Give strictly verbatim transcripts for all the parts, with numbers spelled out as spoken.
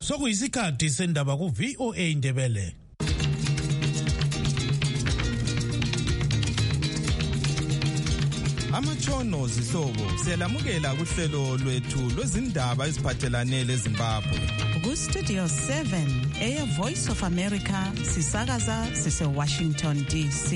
Sokuyisikhathi sendaba ku V O A Ndebele. Amatshono zihlobo siyalamukela kuhlelo lwethu lwezindaba eziphathelane leZimbabwe. Ku Studio seven eya Voice of America sisakaza sise Washington D C.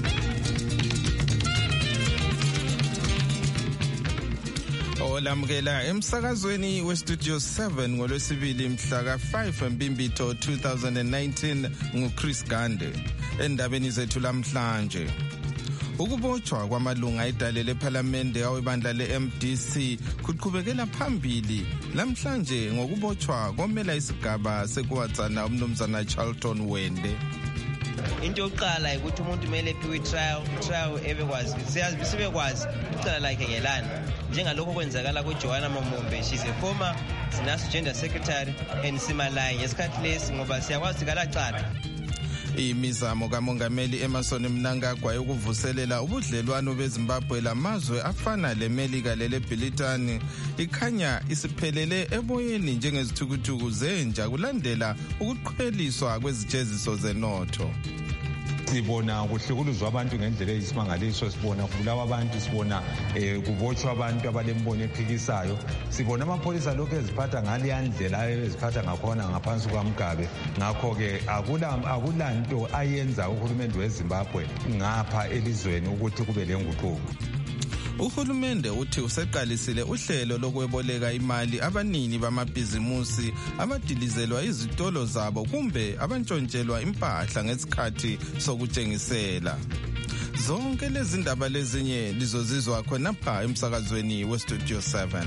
Olamukela emsakazweni we Studio seven ngolwesibili mhla ka five Mbimbitho two thousand nineteen nguChris Gande. Endabeni zethu lamhlanje, ukubotshwa kwamalunga edale lePhalamende awebandla le-M D C kuqhubekela phambili lamhlanje ngokubotshwa komela isigaba sekuwatsana umnumzana Charlton Wende. Into yokuqala ukuthi umuntu kumele ephiwe trial trial ebekwazi siyazi sibekwazi icala lakhe ngelani njengalokho kwenzakala kuJoanna Mamombe. She's a former Sinasu Gender Secretary and Simalai ngesikhathi lesi ngoba siyakwazi kalacala. Imizamo kaMongameli Emmerson Mnangagwa yokuvuselela ubudlelwano beZimbabwe lamazwe afana leMelika leleBritani ikhanya isiphelele eboyeni njengezithukuthuku zenja kulandela ukuqhweliswa kwezijeziso zenotho. Sibona kuhlukuluzwa abantu ngendlela eyisimangaliso, sibona kubulawa abantu, sibona eh kubotshwa abantu abalembono ephikisayo, sibona amapholisa lokho eziphatha ngale ndlela eziphatha ngakhona ngaphansi kwaMgabe. Ngakho ke akula akulanto ayenza uhulumende weZimbabwe ngapha elizweni ukuthi kube lenguquko. Uhulumende uthi useqalisile uhlelo lokweboleka imali abanini bamabhizimusi abadilizelwa izitolo zabo kumbe abantshontshelwa impahla ngesikhathi sokutshengisela. Zonke lezi ndaba lezinye lizozizwa khonapha emsakazweni we Studio seven.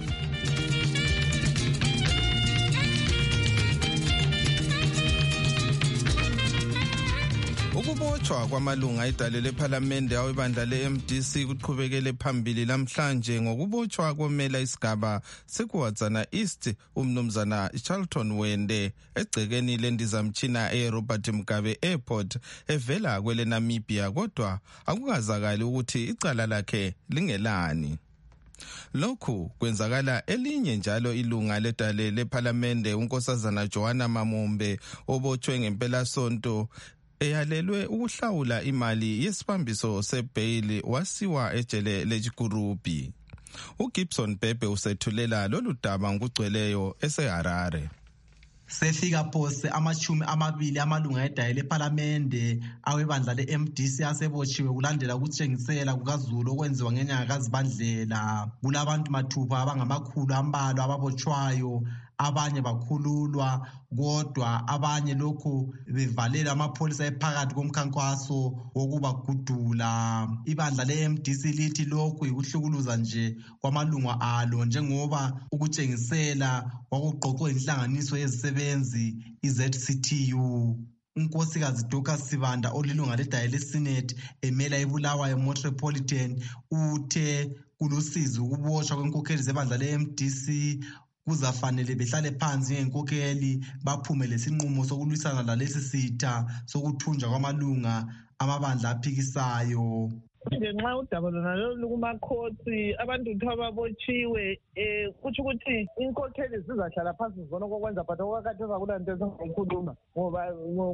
Ukubotshwa kwamalunga edale lePhalamende awebandla le-M D C kuqhubekele phambili lamhlanje ngokubotshwa komela isigaba sekuwatsana East umnumzana Charlton Wende egcekeni lendizamtshina eRobert Mugabe Airport evela kwele Namibia, kodwa akukazakali ukuthi icala lakhe lingelani. Lokhu kwenzakala elinye njalo ilunga ledale lePhalamende unkosazana Joanna Mamombe obotshwe ngempela sonto eyalelwe ukuhlawula imali yesibambiso sebail wasiwa ejele leJigurubi. uGibson Bebe usethulela lolu daba ngokugcweleyo eseHarare. Sefika phose amachumi amabili amalunga edale lePhalamende awebandla le-M D C asebotshiwe kulandela ukutshengisela kukaZulu okwenziwa ngenyanga kaZibandlela. Kulabantu mathupha abangamakhulu ambalwa ababotshwayo, abanye bakhululwa kodwa abanye lokhu bevalela amapholisa ephakathi komkhankwaso wokubagudula. Ibandla le-M D C lithi lokhu yikuhlukuluza nje kwamalunga alo njengoba ukutshengisela kwakuqoqwe inhlanganiso yezisebenzi i-Z C T U. uNkosikazi Dorcas Sibanda olilunga ledale leSenate emela iBulawayo Metropolitan uthe kulusizi ukubotshwa kwenkokheli zebandla le-M D C kuzafanele behlale phansi ngenkokheli baphume lesinqumo sokulwisana lalesi sitha sokuthunjwa kwamalunga amabandla aphikisayo. Ngenxa udaba lona lolu kumakhosi abantu ababotshiwe eh kuthi ukuthi inkokheli zizahlala phansi zona kokwenza but okwakhatheza kulanto ezingakhuluma ngoba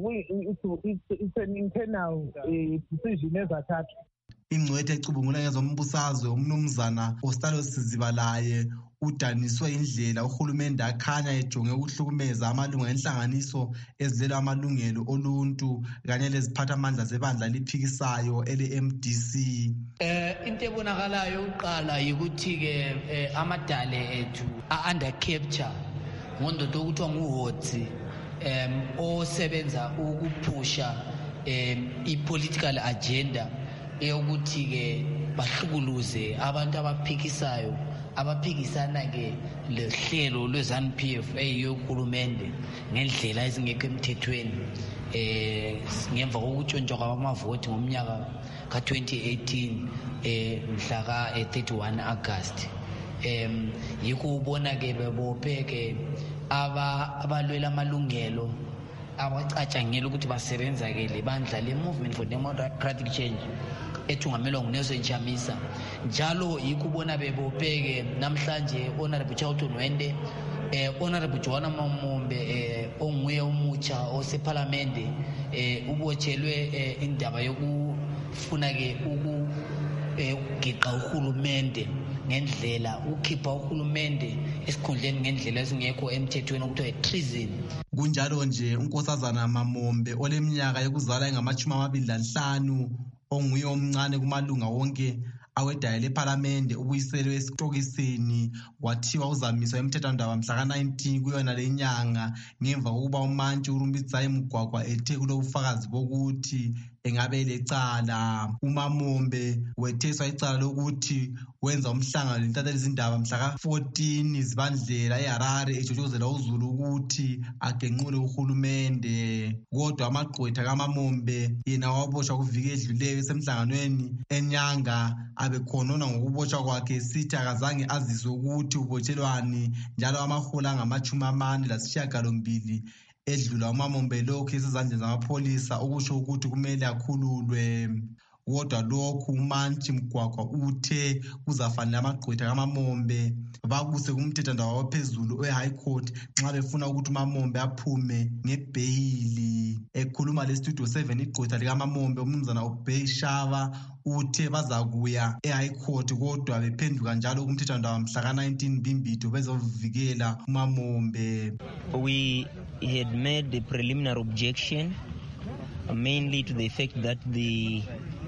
it's an internal decision ezathathwa. Ingcwethe ecubungula ngezombusazwe umnumzana Ostalo Sizibalaye udaniswe indlela uhulumende akhanya ejonge ukuhlukumeza amalunga enhlanganiso ezilelwa amalungelo oluntu kanye leziphathamandla zebandla liphikisayo ele-M D C. Eh into ebonakalayo uqala ukuthi ke amadale ethu a-under capture ngondodo okuthiwa nguHotsi em osebenza ukuphusha em i-political agenda eyokuthi ke bahlukuluze abantu abaphikisayo abaphikisana ke lehlelo lweZANU P F eyohulumende ngendlela ezingekho emthethweni eh ngemva kokutshontsha kwamavoti ngomnyaka ka twenty eighteen eh mhla ka thirty-one August. Em yiko ubona ke bebophe ke aba abalwela amalungelo abacatshangela ukuthi basebenza ke lebandla le Movement for Democratic Change ethungamelwa nguNelson Chamisa. Njalo yikubona bebopeke namhlanje Honorable Charlton Wende eh Honorable Joanna Mamombe eh onguye umutsha osephalamende eh ubotshelwe eh, indaba yokufuna ke uku eh ugiqa uhulumende ngendlela ukhipha uhulumende esikhundleni ngendlela esingekho emthethweni okuthiwa treason. Kunjalo nje unkosazana Mamombe oleminyaka yokuzalwa engamachumi amabili lanhlanu onguye omncane kumalunga wonke awedaya lephalamende ubuyiselwe esitokisini kwathiwa uzamiswa emthethwandaba mhla ka nineteen kuyona lenyanga ngemva kokuba umantshi uRumbitsayi Mugwagwa ethe kulobufakazi bokuthi engabe lecala. uMamombe wetheswa icala lokuthi wenza umhlangano lentatheli izindaba mhla ka fourteen Zibandlela eHarare ejojozela uZulu ukuthi agenqule uhulumende. Kodwa amagqwetha kaMamombe yena waboshwa kuviki edluleyo esemhlanganweni eNyanga abekhonona ngokubotshwa kwakhe sithi akazange azizwe ukuthi ubotshelwani, njalo amahola angamachumi amane lasishiyagalombili edlula uMamombe lokhu esezandleni zamapholisa okusho ukuthi kumele akhululwe. Kodwa lokhu umantshi Mugwagwa uthe kuzafanele amagqwetha kaMamombe bakuse kumthethwandaba waphezulu we-High Court nxa befuna ukuthi uMamombe aphume ngebheyili. Ekhuluma le-Studio seven igqwetha likaMamombe umnumzana uBey Shava uthe bazakuya e-High Court kodwa bephenduka njalo kumthethwandaba mhla ka nineteen Bhimbidvwane bezovikela uMamombe. We had made the preliminary objection uh, mainly to the effect that the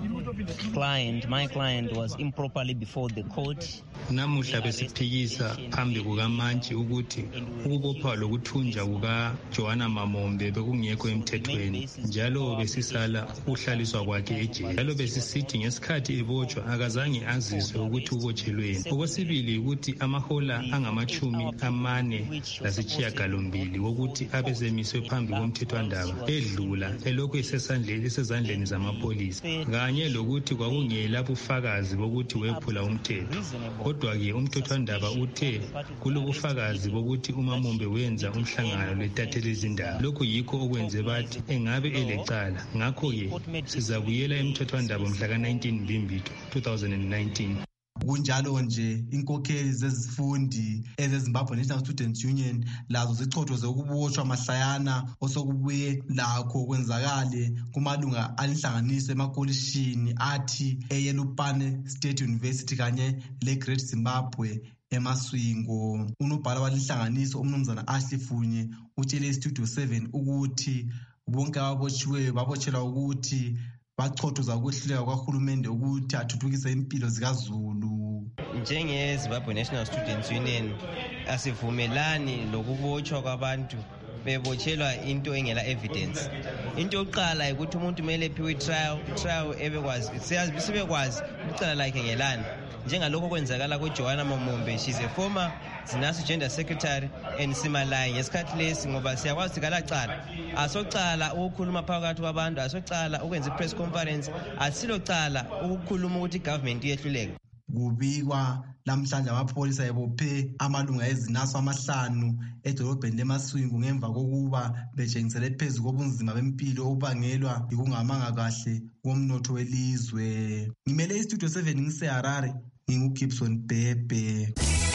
client, my client, was improperly before the court. Namuhla besiphikisa phambi kukamantshi ukuthi ukubopha lokuthunja kuka Joanna Mamombe bekungekho emthethweni, njalo besisala uhlaliswa kwakhe ejele. Njalo besisithi ngesikhathi ebotshwa akazange azizwe ukuthi ubotshelweni. Okwesibili ukuthi amahola angamachumi amane lasitshiyagalombili wokuthi abesemiswe phambi komthethwandaba edlula elokhu esesandleni esezandleni zamapholisa, kanye lokuthi kwakungela bufakazi bokuthi wephula umthetho. Kodwa-ke umthethwandaba uthe kulobufakazi bokuthi uMamombe wenza umhlangano letatheli izindaba. Lokhu yikho okwenze bathi engabe elecala. Ngakho-ke sizabuyela emthethwandaba mhla ka nineteen Bhimbidvwane two thousand nineteen. Kunjalo nje inkokheli zezifundi ezeZimbabwe National Students Union lazo zichothoze ukubotshwa mahlayana osokubuye lakho kwenzakale kumalunga alinhlanganiso emakolishini athi eYelupane State University kanye leGreat Zimbabwe eMaswingo. Unobhala walinhlanganiso umnumzana Ashley Funye utshele iStudio seven ukuthi bonke ababotshiweyo babotshelwa ukuthi bachothoza ukwehluleka kwahulumende ukuthi athuthukise impilo zikaZulu. Njenge-Zimbabwe National Students Union asivumelani lokubotshwa kwabantu bebotshelwa into engela evidence. Into yokuqala ukuthi umuntu kumele ephiwe i-trial trial ebekwazi sibekwazi icala lakhe ngelani, njengalokho kwenzakala kuJoanna Mamombe. She's a former Zinasu Gender Secretary and simalaye ngesikhathi lesi ngoba siyakwazi ukuthi kalacala asocala ukukhuluma phakathi kwabantu, asocala ukwenza i-press conference, asilocala ukukhuluma ukuthi i-government iyehluleka. Kubikwa lamhlanje amapholisa ebophe amalunga ezinaso amahlanu edolobheni leMaswingo ngemva kokuba betshengisele phezu kobunzima bempilo obubangelwa yikungamanga kahle komnotho welizwe. Ngimele iStudio seven ngiseHarare, nginguGibson Bhebhe.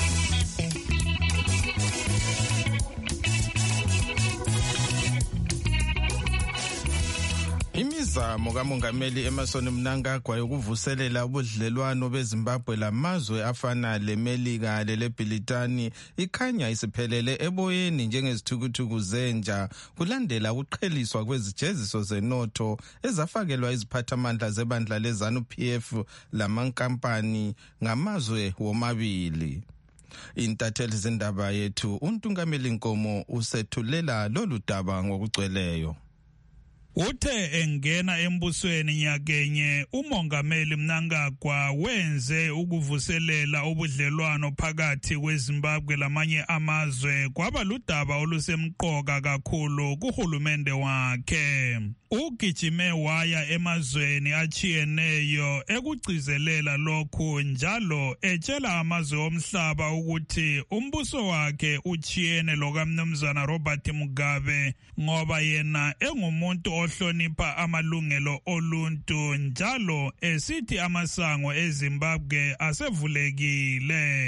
Imizamo kamongameli Emmerson Mnangagwa yokuvuselela ubudlelwano beZimbabwe lamazwe afana leMelika leleBritani ikhanya isiphelele eboyeni njengezithukuthuku zenja kulandela ukuqheliswa kwezijeziso zenotho ezafakelwa iziphathamandla zebandla leZANU P F lamankampani ngamazwe womabili. Intatheli zindaba yethu uNtungameli Nkomo usethulela lolu daba ngokugcweleyo. Uthe engena embusweni nyakenye umongameli Mnangagwa wenze ukuvuselela ubudlelwano phakathi kweZimbabwe lamanye amazwe kwaba ludaba olusemqoka kakhulu kuhulumende wakhe. Ugijime waya emazweni achiyeneyo ekugcizelela lokhu njalo etshela amazwe omhlaba ukuthi umbuso wakhe uchiyene lokamnumzana Robert Mugabe ngoba yena engumuntu ohlonipha amalungelo oluntu njalo esithi amasango eZimbabwe asevulekile.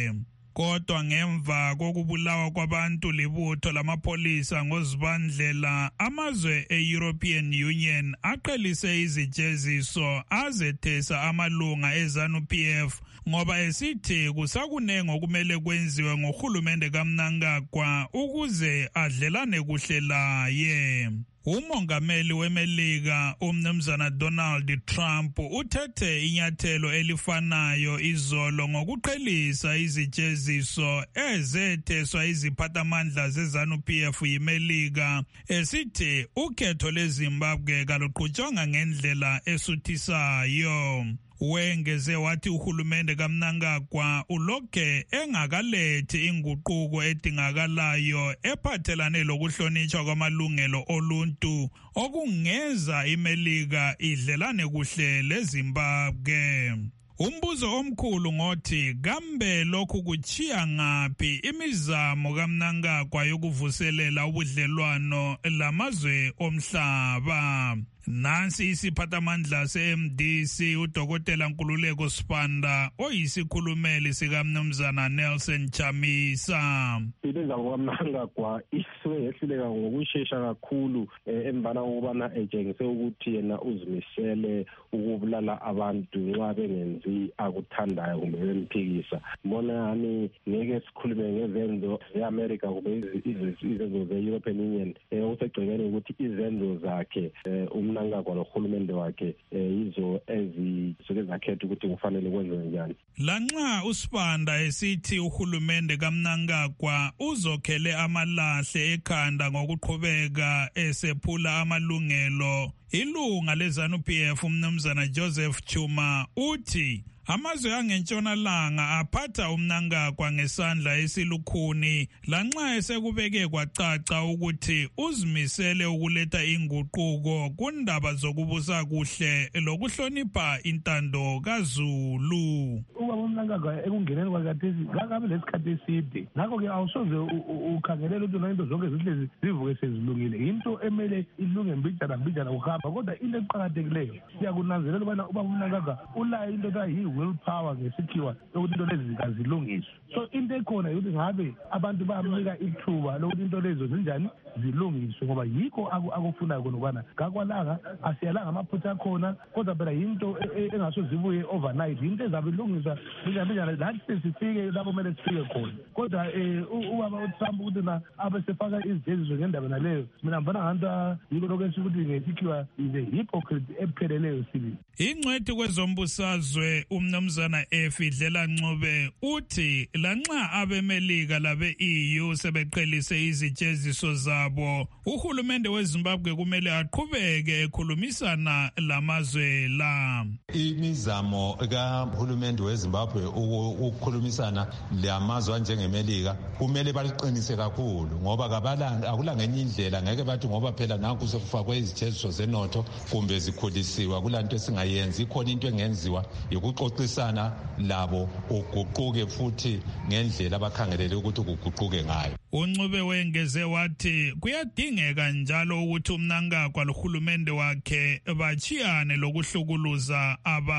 Kodwa ngemva kokubulawa kwabantu libutho lamapolisa ngozibandlela, amazwe e-European Union aqhelise izijeziso azethesa amalunga e-ZANU P F ngoba esithi kusakunengi okumele kwenziwe ngohulumende kaMnangagwa ukuze adlelane kuhle laye. Umongameli weMelika umnumzana Donald Trump uthethe inyathelo elifanayo izolo ngokuqhelisa izijeziso ezetheswa iziphathamandla ze-ZANU P F yiMelika, esithi ukhetho leZimbabwe kaluqhutshwanga ngendlela esuthisayo. Wengeze wathi uhulumende kaMnangagwa ulokhe engakalethi inguquko edingakalayo ephathelane lokuhlonitshwa kwamalungelo oluntu okungeza iMelika idlelane kuhle leZimbabwe. Umbuzo omkhulu ngothi kambe lokhu kuchiya ngaphi imizamo kaMnangagwa yokuvuselela ubudlelwano lamazwe omhlaba. Nansi isiphathamandla se-M D C uDokotela Nkululeko Sibanda oyisikhulumeli sikaMnumzana Nelson Chamisa. Imizamo kaMnangagwa isuke yehluleka ngokushesha kakhulu embala ukubana etshengise ukuthi yena uzimisele ukubulala abantu nxa bengenzi akuthandayo kumbe bemphikisa. Mbona yani ngeke sikhulume ngezenzo ze-America kumbe izenzo ze-European Union usegcekeni ukuthi izenzo zakhe uMnangagwa nohulumende wakhe yizo ezisuke zakhetha ukuthi kufanele kwenziwe njani. Lanxa uSibanda esithi uhulumende kaMnangagwa uzokhele amalahle ekhanda ngokuqhubeka esephula amalungelo, ilunga leZANU P F umnumzana Joseph Chuma uthi amazwe angentshonalanga aphatha uMnangagwa ngesandla esilukhuni lanxa esekubeke kwacaca ukuthi uzimisele ukuletha inguquko kundaba zokubusa kuhle lokuhlonipha intando kaZulu. Uba uMnangagwa ekungeneni kwakathesi ngakabe lesikhathi eside, ngakho-ke awusoze ukhangelela ukuthi into zonke zihlezi zivuke sezilungile. Into emele ilunge mbijana mbijana ukuhamba, kodwa into eqakathekileyo siyakunanzelela ubana uba uMnangagwa ulayo into kayi willpower ngesikhiwa ukuthi into lezi zikazilungiswe. So into ekhona yokuthi ngabe abantu bayamnika ithuba lokuthi into lezo zinjani zilungiswe, ngoba yikho akufunayo khona ukubana ngakwalanga asiyalanga amaphutha akhona, kodwa phela yinto engaso zibuye overnight, yinto ezabe ilungiswa njani lathi sesifike lapho kumele sifike khona. Kodwa ubaba uTrump ukuthi na abe sefaka izijeziso ngendaba naleyo, mina mbona nganto yiko lokho esikuthi ngesikhiwa is a hypocrite epheleleyo sibili. Ingcwethi kwezombusazwe umnumzana Efidlela Ncube uthi lanxa abeMelika labe-E U sebeqhelise izijeziso zabo, uhulumende weZimbabwe kumele aqhubeke ekhulumisana lamazwe la. Imizamo kahulumende weZimbabwe ukukhulumisana lamazwe anjengeMelika kumele baliqinise kakhulu, ngoba akula ngenye indlela ngeke bathi ngoba phela nanku sekufakwe izijeziso zenotho kumbe zikhulisiwe akulanto esingayenzi. Ikhona into engenziwa yokuxoxisana labo uguquke futhi ngendlela abakhangelele ukuthi kuguquke ngayo. uNcube wengeze wathi kuyadingeka njalo ukuthi uMnangagwa lohulumende wakhe bachiyane lokuhlukuluza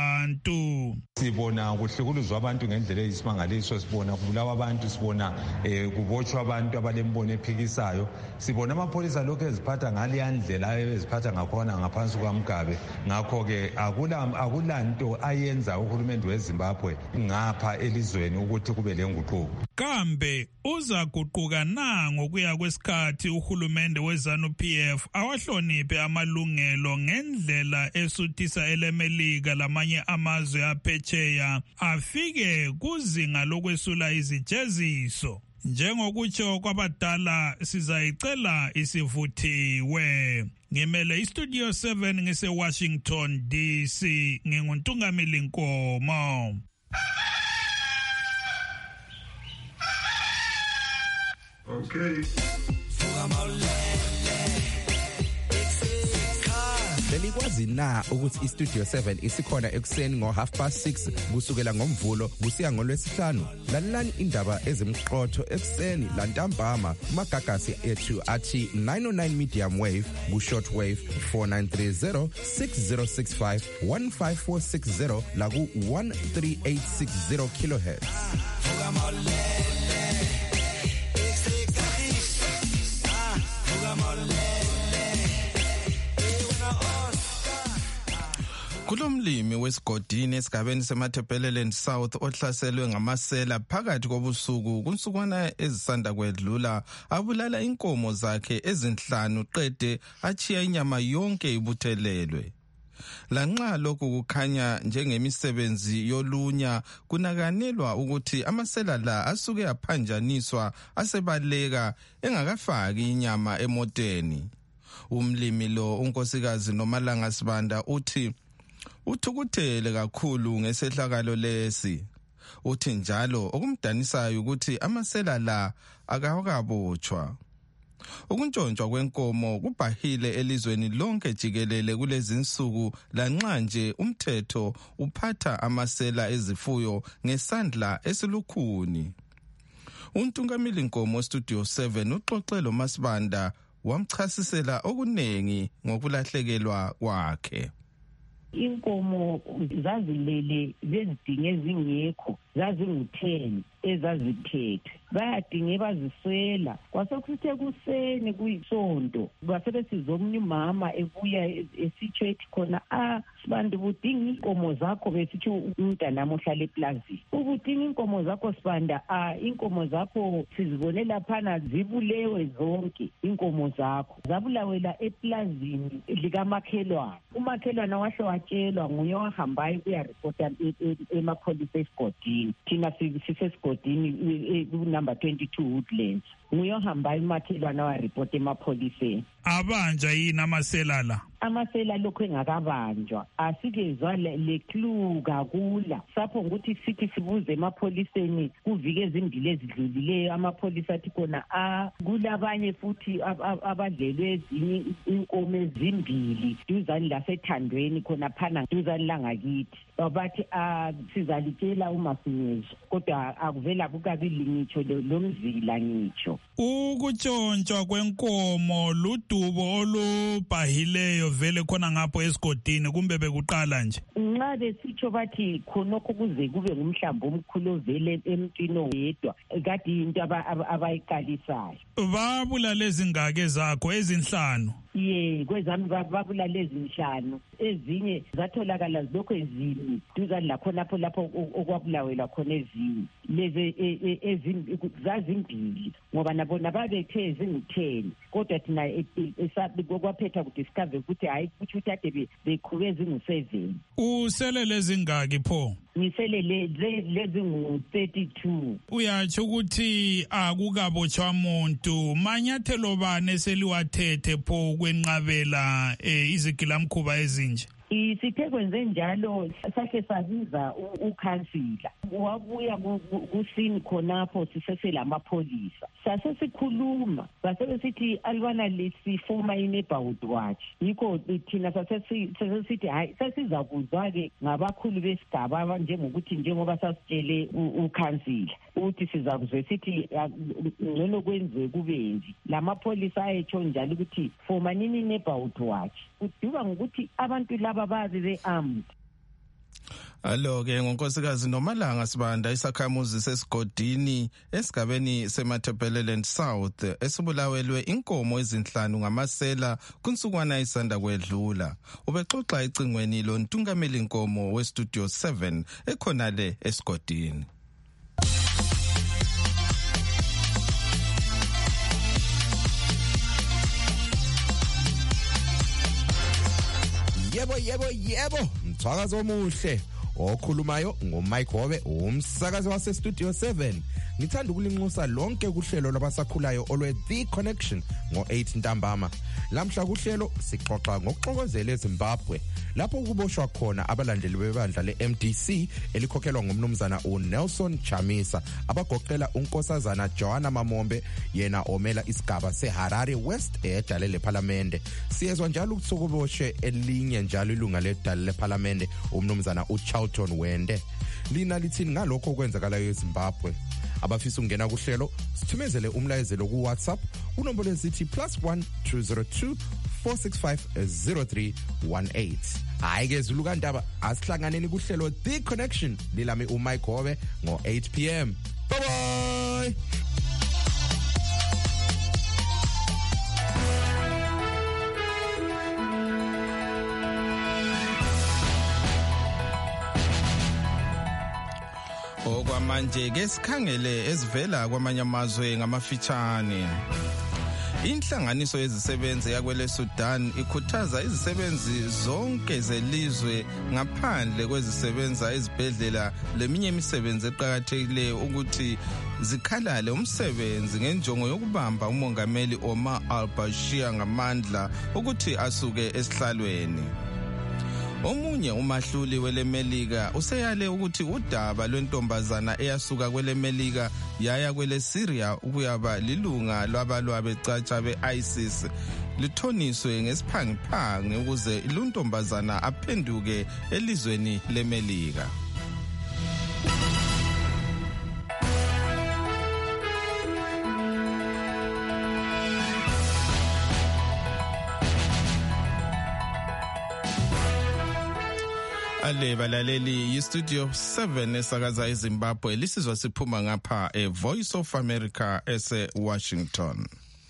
abantu. Sibona kuhlukuluzwa abantu ngendlela eyisimangaliso, sibona kubulawa abantu, sibona kubotshwa abantu abalembono ephikisayo, sibona amapholisa lokho eziphatha ngaliyandlela eziphatha ngakhona ngaphansi kwaMgabe. Ngakho-ke akulanto ayenza uhulumende weZimbabwe ngapha elizweni ukuthi kube lenguquko. Kambe uzaguquka na ngokuya kwesikhathi uhulumende weZANU P F awahloniphe amalungelo ngendlela esuthisa eleMelika lamanye amazwe aphetsheya afike kuzinga lokwesula izijeziso? Njengokutsho kwabadala sizayicela isivuthiwe. Ngimele iStudio seven ngise Washington D C, nginguNtungamili Nkomo. Okay. belikwazi na ukuthi iStudio seven isikhona ekuseni ngo half past six kusukela ngomvulo kusiya ngolwesihlanu? Lalelani indaba ezimqotho ekuseni lantambama kumagagasi ethu athi nine oh nine medium wave ku short wave four nine three zero six zero six five one five four six zero la ku one three eight six zero kilohertz. Kulomlimi wesigodini esigabeni seMatabeleland South ohlaselwe ngamasela phakathi kobusuku kunsukwana ezisanda kwedlula abulala inkomo zakhe ezinhlanu qede achiya inyama yonke ibuthelelwe. Lanxa lokhu kukhanya njengemisebenzi yolunya kunakanelwa ukuthi amasela la asuke aphanjaniswa asebaleka engakafaki inyama emoteni. Umlimi lo unkosikazi Nomalanga Sibanda uthi uthukuthele kakhulu ngesehlakalo lesi. Uthi njalo okumdanisayo ukuthi amasela la akawakabotshwa. Ukuntshontshwa kwenkomo kubhahile elizweni lonke jikelele kulezi insuku lanxa nje umthetho uphatha amasela ezifuyo ngesandla esilukhuni. Untungameli Nkomo Studio seven uxoxelo Masibanda wamchasisela okunengi ngokulahlekelwa kwakhe. Inkomo zazilele bezidinge ezingekho zazingu ten ezaziphethe bayadinge baziswela kwasekusithe kuseni kuyisonto basebesiza omnye umama ebuya esitsho ethi khona ah Sibanda budinga inkomo zakho besitsho umntanami ohlala eplazini ubudinga inkomo zakho Sibanda ah inkomo zakho sizibone laphana zibulewe zonke inkomo zakho zabulawela eplazini likamakhelwane umakhelwane wahle watshelwa nguye wahambayo kuya reporta emapholisa esigodini thina sisesigodini number twenty-two Woodlands nguye ohambayo umakhelwane wa report emapholiseni. Abanja yini amasela la? Amasela lokho engakabanjwa asikezwa le clue kakula sapho ukuthi sithi sibuze emapholiseni kuvike ezimbili ezidlulileyo amapholisa athi khona ah kulabanye futhi abadlelwe ezinye inkomo ezimbili duzani lasethandweni khona phana duzani langakithi bathi ah sizalitshela uma sinyezwa kodwa akuvela kukabili ngitsho lomzila ngitsho. Ukutshontsha kwenkomo ludubo olubhahileyo vele khona ngapho esigodini kumbe bekuqala nje? Nxa besitsho bathi khonokho kuze kube ngumhlambo omkhulu ovele emntwini oyedwa kade into abayiqalisayo. Babula lezi ngake zakho ezinhlanu? Ye kwezami babula lezi nhlanu ezinye zatholakala lokho ezini duzani lakhonapho lapho okwabulawela khona ezini lezi zazimbili ngoba nabona babethe ezingu-ten kodwa thina kwaphetha kudiscover ukuthi hayi kuthi uthathe beqhube ezingu-seven. Usele lezi ngaki pho? Ngisele lezi ngu-thirty-two. Uyatsho ukuthi akukabotshwa muntu manyathelo bani eseliwathethe pho kwenqabela izigilamkhuba ezinje? Sithe kwenze njalo sahle sabiza ukhansila wabuya kusini khonapho siseselamapholisa sasesikhuluma basebesithi alibana lesifoma ineighborhood watch yikho thina sasesithi hayi sasiza kuzwa-ke ngabakhulu besigaba njengokuthi njengoba sasitshele ukhansila ukuthi siza kuzwe sithi ngcono kwenziwe kubenzi lamapholisa ayetsho njalo ukuthi fomanini ineighborhood watch kuduba ngokuthi abantu laba bazi be-armed. Alo ke ngonkosikazi Nomalanga Sibanda isakhamuzi sesigodini esigabeni seMatabeleland South esibulawelwe inkomo ezinhlanu ngamasela kunsukwana isanda kwedlula. Ubexoxa ecingweni lo ntungameli inkomo weStudio seven ekhona le esigodini. Yebo yebo yebo mthwakazo omuhle okhulumayo ngoMike Hobe umsakazi wase Studio seven Ngithanda ukulinxusa lonke kuhlelo labasakhulayo olwe The Connection ngo eight ntambama. Lamhla kuhlelo sixoxa ngokuxokozela eZimbabwe lapho ukuboshwa khona abalandeli bebandla le-M D C elikhokhelwa ngumnumzana uNelson Chamisa abagoqela unkosazana Joanna Mamombe yena omela isigaba seHarare West edale leParliament. Siyezwa njalo ukuthi ukuboshe elinye njalo ilunga ledale leParliament umnumzana uCharlton Wende. Lina lithini ngalokho okwenzakalayo eZimbabwe? Abafisa ungena kuhlelo sithumezele umlayezelo ku WhatsApp unombolo ezithi plus one two zero two four six five zero three one eight. Hayi ke Zulu kaNdaba asihlanganeni kuhlelo The Connection lilami uMike Hobe ngo eight p m. Bye bye. Okwamanje ke sikhangele ezivela kwamanye amazwe ngamafitshane. Inhlanganiso yezisebenzi yakwele Sudan ikhuthaza izisebenzi zonke zelizwe ngaphandle kwezisebenza ezibhedlela leminye imisebenzi eqhakathekileyo ukuthi zikhalale umsebenzi ngenjongo yokubamba umongameli Omar al-Bashir ngamandla ukuthi asuke esihlalweni. Omunye umahluli welemelika useyale ukuthi udaba lwentombazana eyasuka kwelemelika yaya kwele Syria ukuyaba lilunga lwabalwa becaca be-ISIS lithoniswe ngesiphangiphangi ukuze luntombazana aphenduke elizweni lemelika. Ale balaleli yistudio seven esakaza eZimbabwe lisizwa siphuma ngapha eVoice of America ese Washington.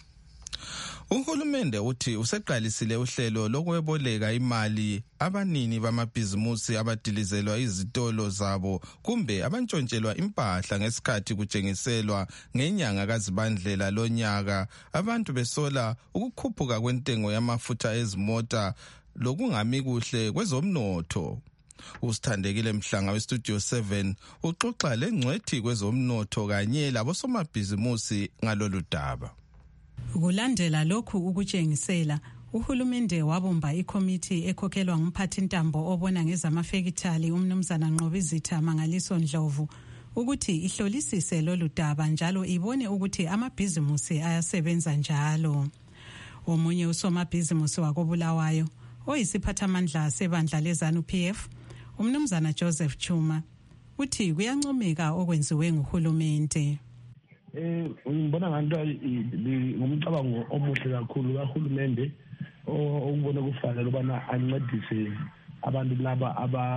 Uhulumende uthi useqalisile uhlelo lokweboleka imali abanini bamabhizimusi abadilizelwa izitolo zabo kumbe abantshontshelwa impahla ngesikhathi kutshengiselwa ngenyanga kaZibandlela lonyaka abantu besola ukukhuphuka kwentengo yamafutha ezimota lokungami kuhle kwezomnotho. Usithandekile Mhlanga westudio seven uxoxa lengcwethi kwezomnotho kanye labosomabhizimusi ngalolu daba. Kulandela lokhu ukutshengisela uhulumende wabumba ikomiti ekhokhelwa ngumphathintambo obona ngezamafekithali umnumzana Nqobizitha Mangaliso Ndlovu ukuthi ihlolisise lolu daba njalo ibone ukuthi amabhizimusi ayasebenza njalo. Omunye usomabhizimusi wakobulawayo oyisiphathamandla sebandla leZANU P F umnumzana Joseph Chuma uthi kuyancomeka okwenziwe nguhulumende. Eh ngibona nganto ngumcabango omuhle kakhulu kahulumende okubona kufanele ubana ancedise abantu laba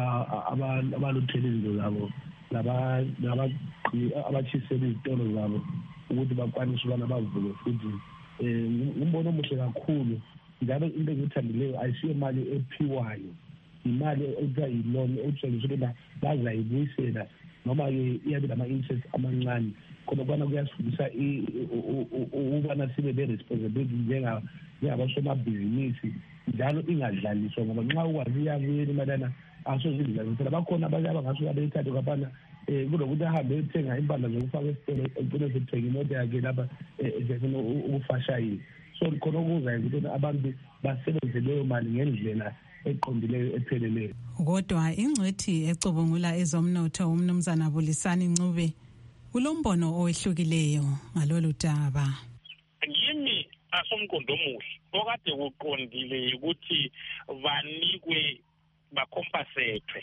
abaluthele izinto zabo laba abachisela izitolo zabo ukuthi bakwanise ubana bavule futhi ngumbono omuhle kakhulu njalo into engithandileyo ayisiyo imali ephiwayo imali ekuthiwa yi-loan etshengisa ukuthi bazayibuyisela noma-ke iyabe lama-interest amancane khona ukubana kuyasifundisa ukubana sibe le-responsibility njengabasomabhizinisi njalo ingadlaliswa ngoba nxa ukwazi iyabuyela imalana asozidlalisela bakhona abanye abangasuka beyithathe kwabana um kulokuthi ahambe ethenga impahla zokufaka esitolo egcine sethenga imoto yakhe lapha esefuna ukufashayini. So khona okuzayo ukuthi abantu basebenze leyo mali ngendlela eqondileyo epheleleyo. Kodwa ingcwethi ecubungula ezomnotho umnumzana Bulisani Ncube kulombono owehlukileyo ngalolu daba. Yimi asomqondo omuhle okade kuqondile ukuthi banikwe bakompensate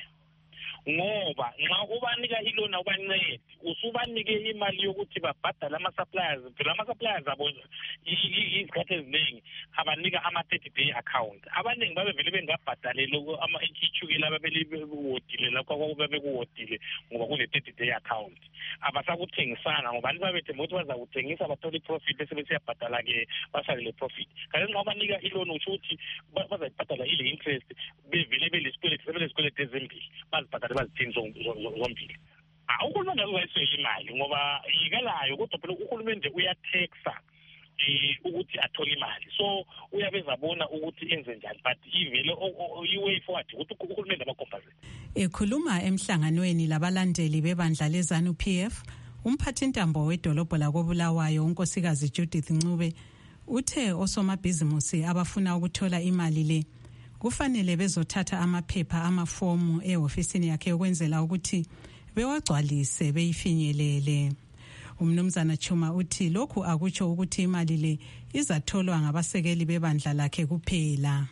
ngoba nxa ubanika ilona ubancede usubanike imali yokuthi babhadale ama-suppliers phela ama-suppliers abo izikhathi eziningi abanika ama-thirty day account abaningi babevele bengabhadaleli itshukela babelikuwodile lakho babekuwodile ngoba kune-thirty day account abasakuthengisanga ngoba babethemba ukuthi bazakuthengisa bathole i-profit esebesiyabhadala-ke basale le profit kanti nxa banika iloni usho ukuthi bazayibhadala ile interest bevele belesikweleti sebelesikweleti ezimbili bazibhadale bazithini zombili. Uhulumende uzayiswela imali ngoba yikalayo kodwa phela uhulumende uyathexa ukuthi athole imali so uyabezabona ukuthi enze njani but ivele iway forward ukuthi uhulumende abakompensate. Ekhuluma emhlanganweni labalandeli bebandla leZANU P F Umphathintambo wedolobho lakoBulawayo unkosikazi Judith Ncube uthe osomabhizimusi abafuna ukuthola imali le kufanele bezothatha amaphepha amafomu ehofisini yakhe ukwenzela ukuthi bewagcwalise beyifinyelele. Umnumzana Chuma uthi lokhu akutsho ukuthi imali le izatholwa ngabasekeli bebandla lakhe kuphela.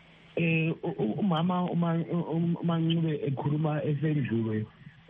Eh umama uma Ncube ekhuluma esendlule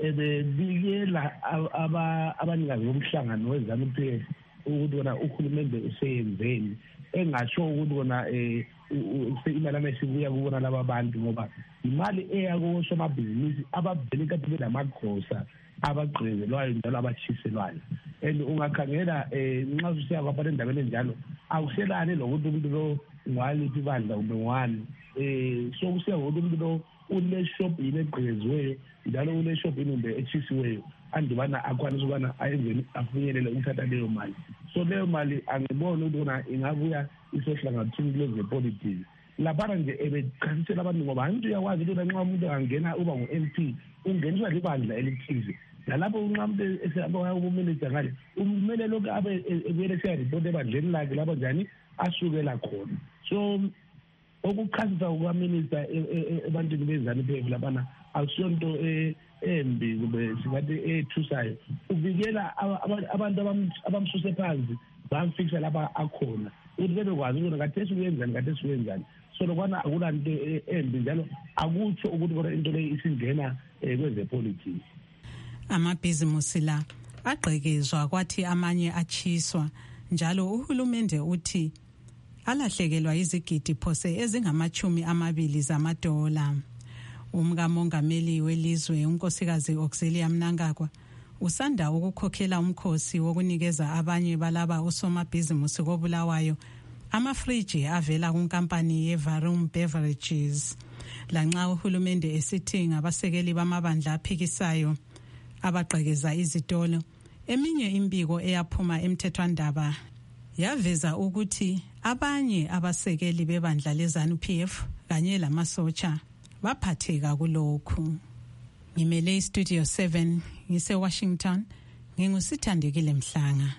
ebebikela abanikazi bomhlangano weZANU-P F ukuthi wona uhulumende useyenzeni engasho ukuthi wona eh imali amesibuya kubona laba bantu ngoba imali eyako somabhizinisi abavele kade belamagrosa abagqezelwayo njalo abatshiselwayo and ungakhangela eh nxa usiya kwabantu endaweni enjalo akuselane lokuthi umuntu lo ngwalithi bandla ube ngwani eh so kusiya ngokuthi umuntu lo une shop ile egqeziweyo njalo une shop inombe etshisiweyo andibana akwanisa ukubana ayenzeni afinyelele ukuthatha leyo mali. So leyo mali angiboni ukuthi wona ingabuya isohlangathini leze politics labana nje ebechasisela abantu ngoba abantu uyakwazi ukuthi nxa umuntu angena uba ngu-M P ungeniswa libandla elithize nalapho unqamuntu esehamba kuminister ngale umele lokhu abe ebuyele siyaripoti ebandleni lakhe lapho njani asukela khona. So ukuchasisa kukaminister ebantwini beZANU-P F labana akusonto embi kube singathi ethusayo uvikela abantu abamsuse phansi bamfikisa lapha akhona ukuthi bebekwazi ukuthi kathesi uyenzani kathesi uyenzani. So lokwana akulanto embi njalo akutsho ukuthi kodwa into le isingena kwezepolitiki. Amabhizimusi la agqekezwa kwathi amanye achiswa njalo uhulumende uthi alahlekelwa izigidi phose ezingamachumi amabili zamadola. Umkamongameli welizwe unkosikazi Auxilia Mnangagwa usanda ukukhokhela umkhosi wokunikeza abanye balaba osomabhizimusi koBulawayo amafriji avela kunkampani yeVarum Beverages. Lanxa uhulumende esithi ngabasekeli bamabandla aphikisayo abaqhekeza izitolo, eminye imbiko eyaphuma emthethwandaba yaveza ukuthi abanye abasekeli bebandla leZANU-P F kanye lamasotsha baphatheka kulokhu. Ngimele iStudio seven ngise Washington, ngingusithandekile Mhlanga.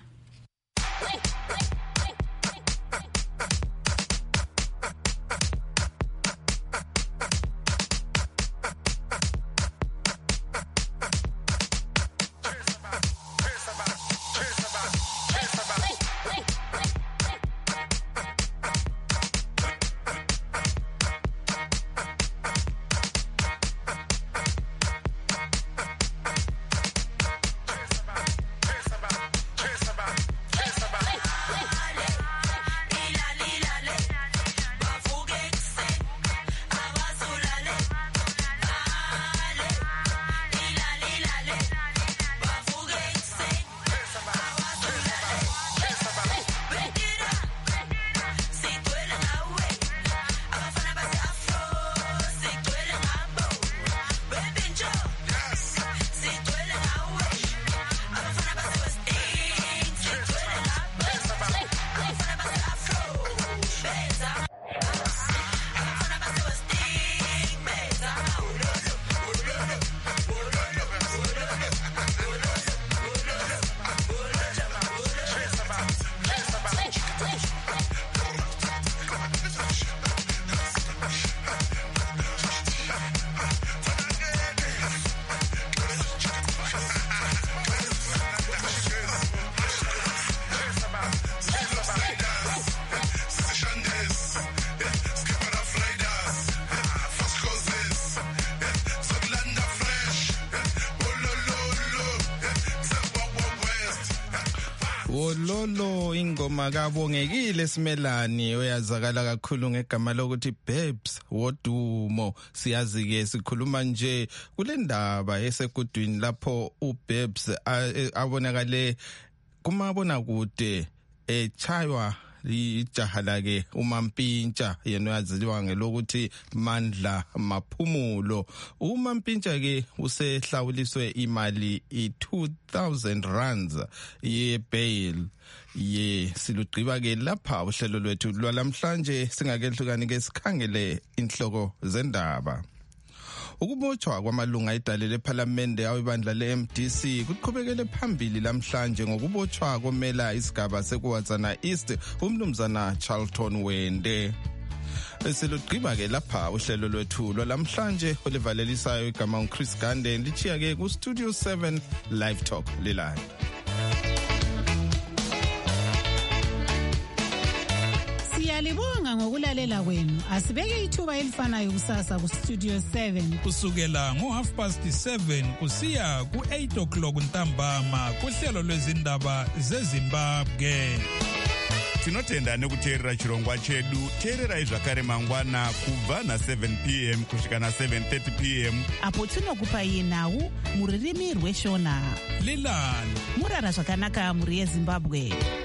Wololo ingoma kabongekile Simelani oyazakala kakhulu ngegama lokuthi Babes Wodumo. Siyazi ke sikhuluma nje kule ndaba esegudwini lapho uBabes abonakale kumabona kude echaywa ijaha lake uMampintsha yena uyaziwa ngelokuthi Mandla Maphumulo. uMampintsha ke usehlawuliswe imali i-two thousand rands ye bail ye silugqiba ke lapha uhlelo lwethu lwalamhlanje singakehlukani ke sikhangele inhloko zendaba. Ukubotshwa kwamalunga edale lephalamende awebandla le-M D C kuqhubekele phambili lamhlanje ngokubotshwa komela isigaba sekuwatsana East umnumzana Charlton Wende. Eselugqiba ke lapha uhlelo lwethu lwalamhlanje olivalelisayo igama uChris Gande lichiya ke ku Studio seven Live Talk lilayo. Siyalibonga ngokulalela kwenu. Asibeke ithuba elifanayo kusasa ku Studio seven kusukela ngo half past seven kusiya ku eight o'clock ntambama kuhlelo lwezindaba zeZimbabwe. Tinotenda nekuteerera chirongwa chedu. Teererai zvakare mangwana kubva na seven p m kusvika na seven thirty p m apo tinokupai nhau muririmi rweshona. Lilani murara zvakanaka muri yeZimbabwe.